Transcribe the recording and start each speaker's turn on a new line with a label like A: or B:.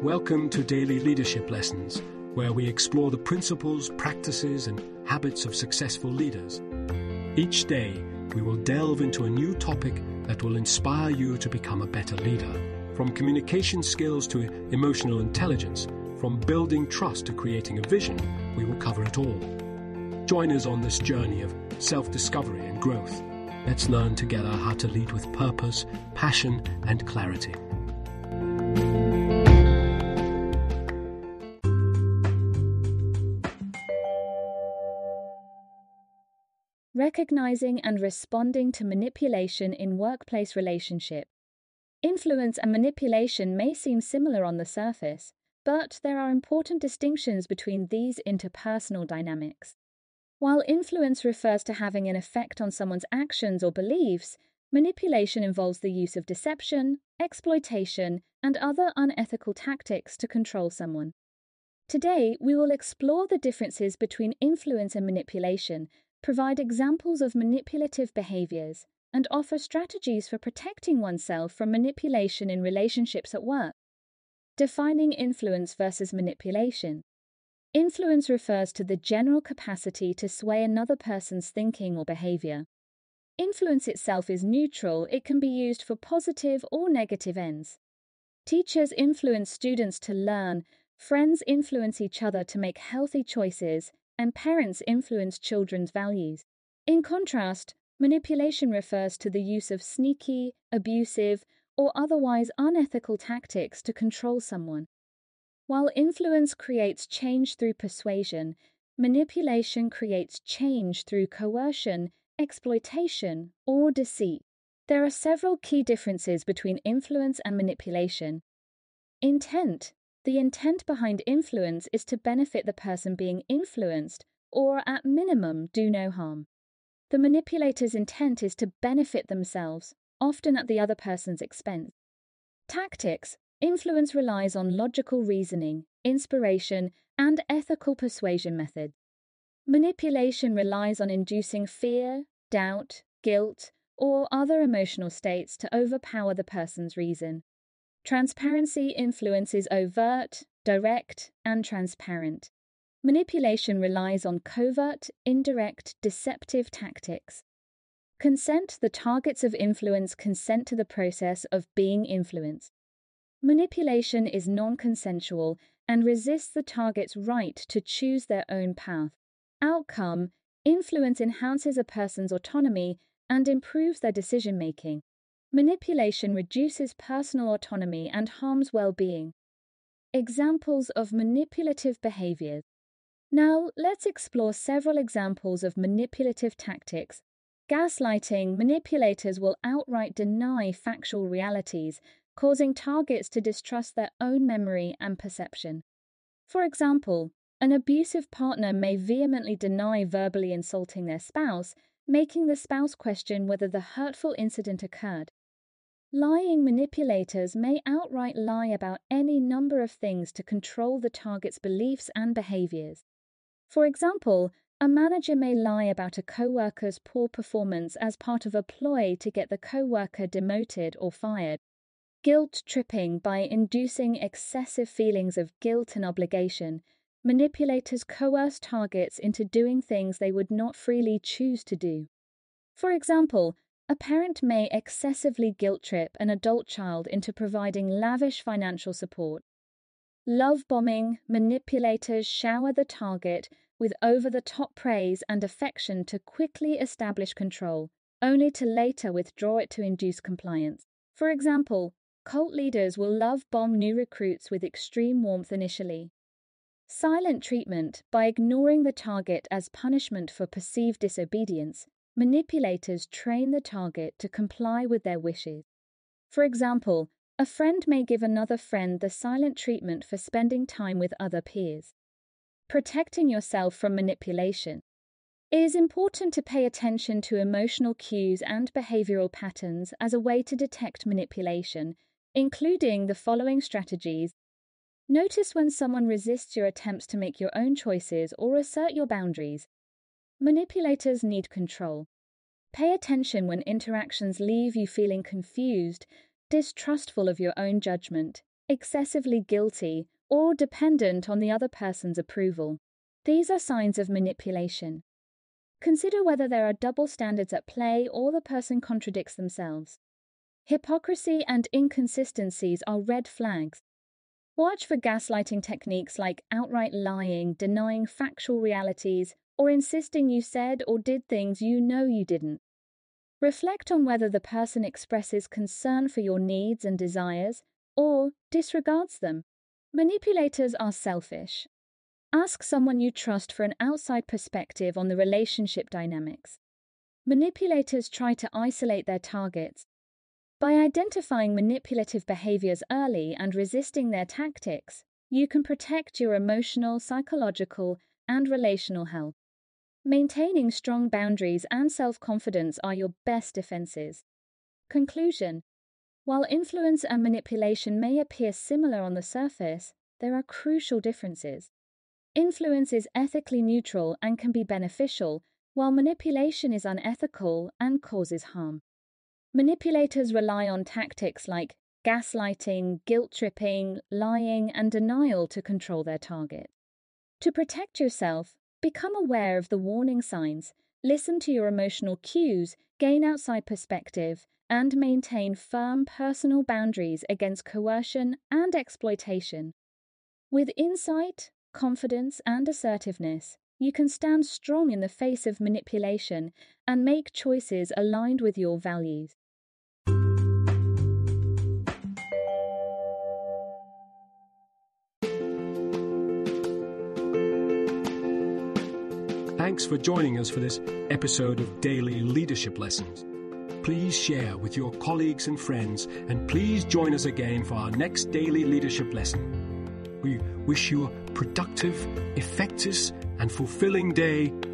A: Welcome to Daily Leadership Lessons, where we explore the principles, practices, and habits of successful leaders. Each day, we will delve into a new topic that will inspire you to become a better leader. From communication skills to emotional intelligence, from building trust to creating a vision, we will cover it all. Join us on this journey of self-discovery and growth. Let's learn together how to lead with purpose, passion, and clarity.
B: Recognizing and responding to manipulation in workplace relationship. Influence and manipulation may seem similar on the surface, but there are important distinctions between these interpersonal dynamics. While influence refers to having an effect on someone's actions or beliefs, manipulation involves the use of deception, exploitation, and other unethical tactics to control someone. Today, we will explore the differences between influence and manipulation, provide examples of manipulative behaviors, and offer strategies for protecting oneself from manipulation in relationships at work. Defining influence versus manipulation. Influence refers to the general capacity to sway another person's thinking or behavior. Influence itself is neutral. It can be used for positive or negative ends. Teachers influence students to learn, friends influence each other to make healthy choices, and parents influence children's values. In contrast, manipulation refers to the use of sneaky, abusive, or otherwise unethical tactics to control someone. While influence creates change through persuasion, manipulation creates change through coercion, exploitation, or deceit. There are several key differences between influence and manipulation. Intent. The intent behind influence is to benefit the person being influenced, or at minimum, do no harm. The manipulator's intent is to benefit themselves, often at the other person's expense. Tactics. Influence relies on logical reasoning, inspiration, and ethical persuasion methods. Manipulation relies on inducing fear, doubt, guilt, or other emotional states to overpower the person's reason. Transparency influence is overt, direct, and transparent. Manipulation relies on covert, indirect, deceptive tactics. Consent. The targets of influence consent to the process of being influenced. Manipulation is non-consensual and resists the target's right to choose their own path. Outcome. Influence enhances a person's autonomy and improves their decision-making. Manipulation reduces personal autonomy and harms well-being. Examples of manipulative behaviors. Now, let's explore several examples of manipulative tactics. Gaslighting. Manipulators will outright deny factual realities, causing targets to distrust their own memory and perception. For example, an abusive partner may vehemently deny verbally insulting their spouse, making the spouse question whether the hurtful incident occurred. Lying manipulators may outright lie about any number of things to control the target's beliefs and behaviors. For example, a manager may lie about a co-worker's poor performance as part of a ploy to get the co-worker demoted or fired. Guilt tripping. By inducing excessive feelings of guilt and obligation, manipulators coerce targets into doing things they would not freely choose to do. For example, a parent may excessively guilt-trip an adult child into providing lavish financial support. Love bombing. Manipulators shower the target with over-the-top praise and affection to quickly establish control, only to later withdraw it to induce compliance. For example, cult leaders will love bomb new recruits with extreme warmth initially. Silent treatment. By ignoring the target as punishment for perceived disobedience, manipulators train the target to comply with their wishes. For example, a friend may give another friend the silent treatment for spending time with other peers. Protecting yourself from manipulation. It is important to pay attention to emotional cues and behavioral patterns as a way to detect manipulation, including the following strategies. Notice when someone resists your attempts to make your own choices or assert your boundaries. Manipulators need control. Pay attention when interactions leave you feeling confused, distrustful of your own judgment, excessively guilty, or dependent on the other person's approval. These are signs of manipulation. Consider whether there are double standards at play or the person contradicts themselves. Hypocrisy and inconsistencies are red flags. Watch for gaslighting techniques like outright lying, denying factual realities, or insisting you said or did things you know you didn't. Reflect on whether the person expresses concern for your needs and desires or disregards them. Manipulators are selfish. Ask someone you trust for an outside perspective on the relationship dynamics. Manipulators try to isolate their targets. By identifying manipulative behaviors early and resisting their tactics, you can protect your emotional, psychological, and relational health. Maintaining strong boundaries and self-confidence are your best defenses. Conclusion: while influence and manipulation may appear similar on the surface, there are crucial differences. Influence is ethically neutral and can be beneficial, while manipulation is unethical and causes harm. Manipulators rely on tactics like gaslighting, guilt-tripping, lying, and denial to control their target. To protect yourself, become aware of the warning signs, listen to your emotional cues, gain outside perspective, and maintain firm personal boundaries against coercion and exploitation. With insight, confidence, and assertiveness, you can stand strong in the face of manipulation and make choices aligned with your values.
A: Thanks for joining us for this episode of Daily Leadership Lessons. Please share with your colleagues and friends, and please join us again for our next Daily Leadership Lesson. We wish you a productive, effective, and fulfilling day